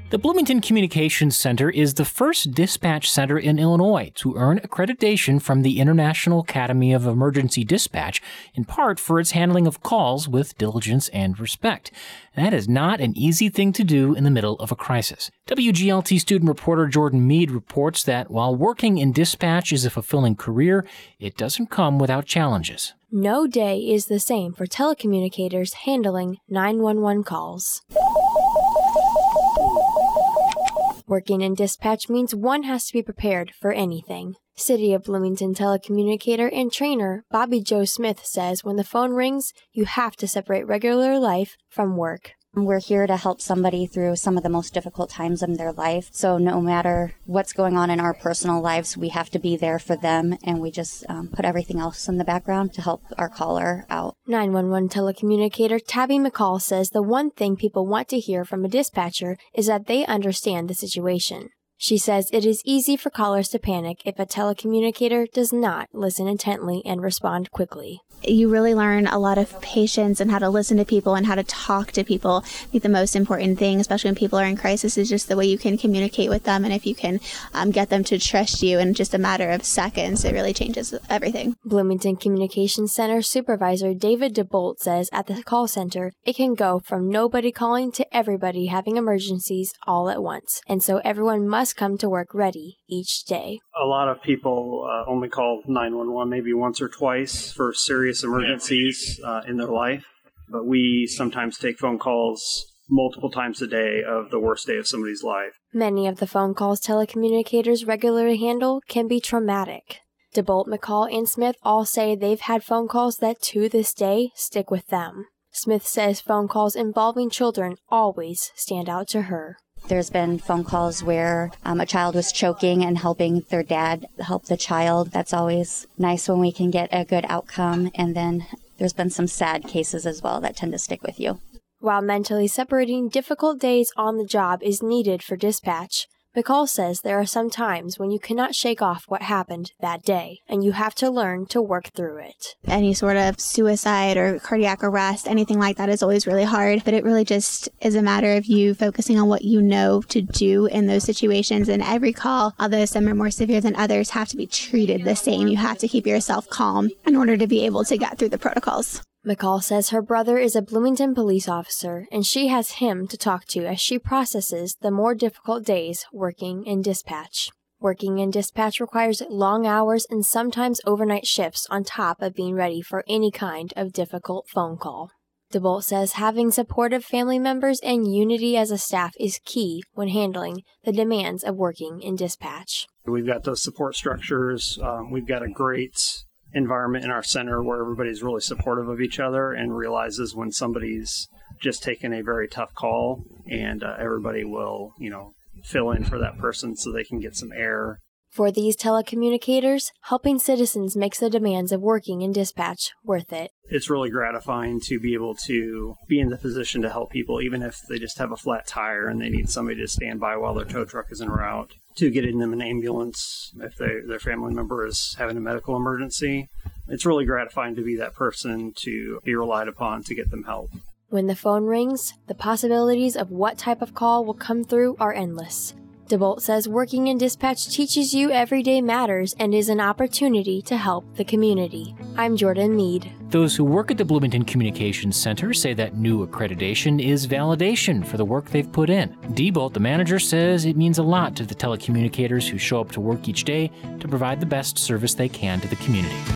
The Bloomington Communications Center is the first dispatch center in Illinois to earn accreditation from the International Academy of Emergency Dispatch, in part for its handling of calls with diligence and respect. That is not an easy thing to do in the middle of a crisis. WGLT student reporter Jordan Mead reports that while working in dispatch is a fulfilling career, it doesn't come without challenges. No day is the same for telecommunicators handling 911 calls. Working in dispatch means one has to be prepared for anything. City of Bloomington telecommunicator and trainer Bobby Joe Smith says when the phone rings, you have to separate regular life from work. We're here to help somebody through some of the most difficult times in their life. So no matter what's going on in our personal lives, we have to be there for them, and we just put everything else in the background to help our caller out. 911 telecommunicator Tabby McCall says the one thing people want to hear from a dispatcher is that they understand the situation. She says it is easy for callers to panic if a telecommunicator does not listen intently and respond quickly. You really learn a lot of patience and how to listen to people and how to talk to people. I think the most important thing, especially when people are in crisis, is just the way you can communicate with them. And if you can get them to trust you in just a matter of seconds, it really changes everything. Bloomington Communications Center Supervisor David DeBolt says at the call center, it can go from nobody calling to everybody having emergencies all at once. And so everyone must come to work ready each day. A lot of people only call 911 maybe once or twice for serious emergencies in their life, but we sometimes take phone calls multiple times a day of the worst day of somebody's life. Many of the phone calls telecommunicators regularly handle can be traumatic. DeBolt, McCall, and Smith all say they've had phone calls that to this day stick with them. Smith says phone calls involving children always stand out to her. There's been phone calls where a child was choking and helping their dad help the child. That's always nice when we can get a good outcome. And then there's been some sad cases as well that tend to stick with you. While mentally separating difficult days on the job is needed for dispatch, McCall says there are some times when you cannot shake off what happened that day, and you have to learn to work through it. Any sort of suicide or cardiac arrest, anything like that is always really hard, but it really just is a matter of you focusing on what you know to do in those situations. And every call, although some are more severe than others, have to be treated the same. You have to keep yourself calm in order to be able to get through the protocols. McCall says her brother is a Bloomington police officer, and she has him to talk to as she processes the more difficult days working in dispatch. Working in dispatch requires long hours and sometimes overnight shifts on top of being ready for any kind of difficult phone call. DeBolt says having supportive family members and unity as a staff is key when handling the demands of working in dispatch. We've got those support structures. We've got a great environment in our center where everybody's really supportive of each other and realizes when somebody's just taken a very tough call, and everybody will, fill in for that person so they can get some air. For these telecommunicators, helping citizens makes the demands of working in dispatch worth it. It's really gratifying to be able to be in the position to help people, even if they just have a flat tire and they need somebody to stand by while their tow truck is en route, to getting them an ambulance if their family member is having a medical emergency. It's really gratifying to be that person to be relied upon to get them help. When the phone rings, the possibilities of what type of call will come through are endless. DeBolt says working in dispatch teaches you everyday matters and is an opportunity to help the community. I'm Jordan Mead. Those who work at the Bloomington Communications Center say that new accreditation is validation for the work they've put in. DeBolt, the manager, says it means a lot to the telecommunicators who show up to work each day to provide the best service they can to the community.